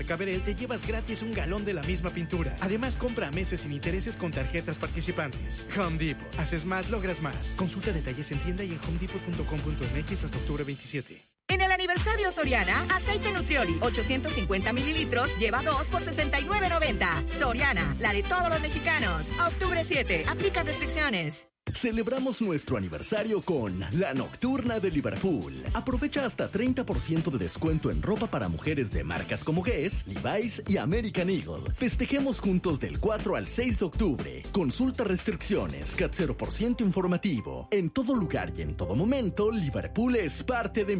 Caberel te llevas gratis un galón de la misma pintura. Además, compra a meses sin intereses con tarjetas participantes. Home Depot. Haces más, logras más. Consulta detalles en tienda y en homedepot.com.mx hasta octubre 27. En el aniversario Soriana, aceite Nutrioli, 850 mililitros, lleva 2 por $69.90. Soriana, la de todos los mexicanos. A octubre 7, aplica restricciones. Celebramos nuestro aniversario con La Nocturna de Liverpool. Aprovecha hasta 30% de descuento en ropa para mujeres de marcas como Guess, Levi's y American Eagle. Festejemos juntos del 4 al 6 de octubre. Consulta restricciones, CAT 0% informativo. En todo lugar y en todo momento, Liverpool es parte de